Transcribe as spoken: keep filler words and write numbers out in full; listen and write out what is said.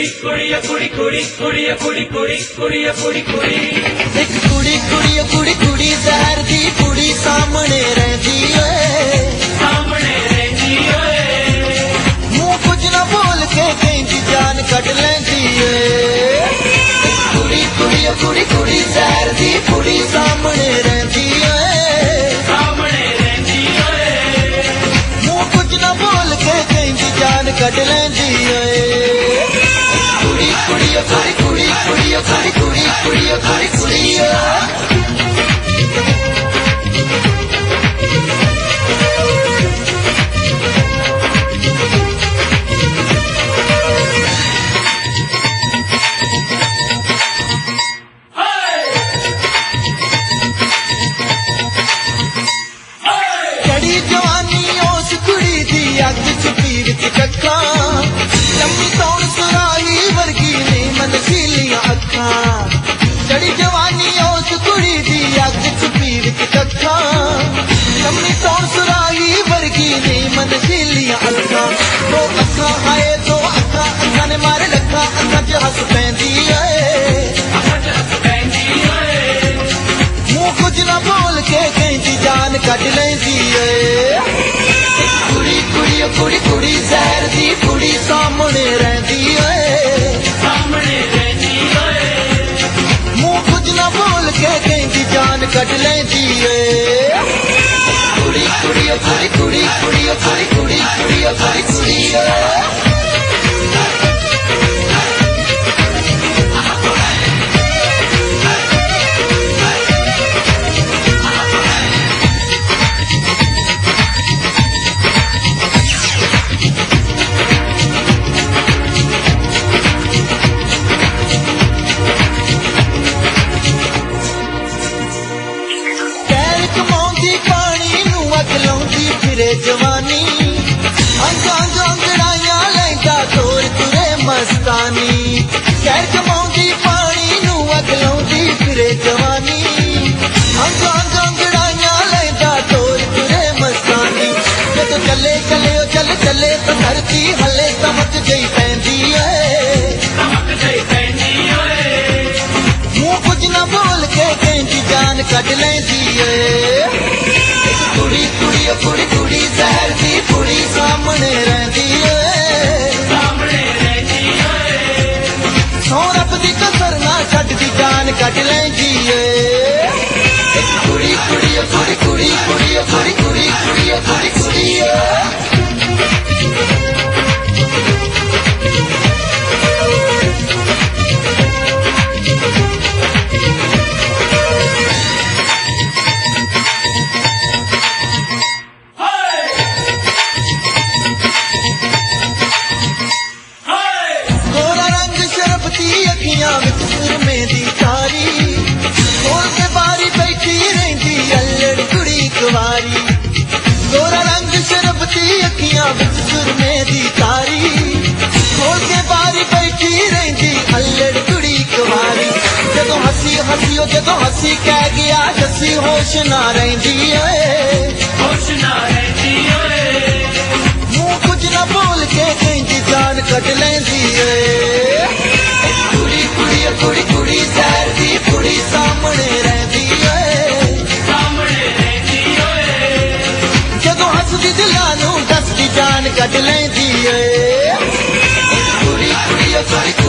कुड़ी कुड़ी कुड़ी कुड़ी कुड़ी कुड़ी कुड़ी कुड़ी कुड़ी कुड़ी एक कुड़ी कुड़ी कुड़ी कुड़ी जहर दी कुड़ी सामने रहती है सामने रहती है मुंह कुछ न बोल के कहती जान कट लेती है कुड़ी कुड़ी कुड़ी कुड़ी जहर दी कुड़ी सामने रहती है सामने रहती है मुंह कुछ न बोल के कहती जान कट लेती है कुड़ी कुड़ी कुड़ी कुड़ी कुड़ी कुड़ी कुड़ी कुड़ी कुड़ी कुड़ी कड़ी जवानी उस कुड़ी दी अग छुपी विच कक्खा लम्मी तौर सुराही वर्गी ने मनशीलियां अखां कड़ी जवानी उस कुड़ी दी अग छुपी विच कक्खा लम्मी तौर सुराही वर्गी ने मनशीलियां अखां दो अखां आए दो अखां अखां ने मारे लखा अखां च हस पैंदी है मुंह कुछ न बोल के कहती जान कट लेंदी है कुड़ी कुड़ी कुड़ी कुड़ी जहर दी कुड़ी सामने रहती है सामने रहती है मुंह कुछ न बोल के कहती जान कट लेंदी है कुड़ी कुड़ी कुड़ी कुड़ी कुड़ी कुड़ी कुड़ी कुड़ी कुड़ी कुड़ी जवानी अंगा अंगड़ाइया लैंदा तोर तुरे मस्तानी कैर कमाउंदी पानी नू अगलाउंदी फिरे जवानी अंगा अंगड़ाइया लैंदा तोर तुरे मस्तानी जदों चले चले ओ चल चले तो धरती हले समझ गई पैंदी है समझ गई पैंदी है मुंह कुछ न बोल के कहती जान कट लेंदी है कुड़ी कुड़ी कुड़ी कुड़ी जहर दी कुड़ी सामने रहती है सामने रहती है सौ रब दी कसर ना छट दी जान कट लेंदी है कुड़ी कुड़ी कुड़ी कुड़ी कुड़ी कुड़ी कुड़ी कुड़ी कुड़ी कुड़ी गोरा रंग शरबती अखियां विच सुरमे दी तारी खोल के बारी बैठी रहिंदी अल्लड़ कुड़ी कुवारी जदों हसी हसी ओ जदों हसी कह गया जसी होश ना रहिंदी है होश ना रहती है मुंह कुछ न बोल के कहंदी जान कट लेंदी है कुड़ी कुड़ी कुड़ी कुड़ी जहर दी कुड़ी सामने रहती है सामने रहती है जदों हसदी दिलां नू दसदी जान कट लेंदी है कुड़ी कुड़ी कुड़ी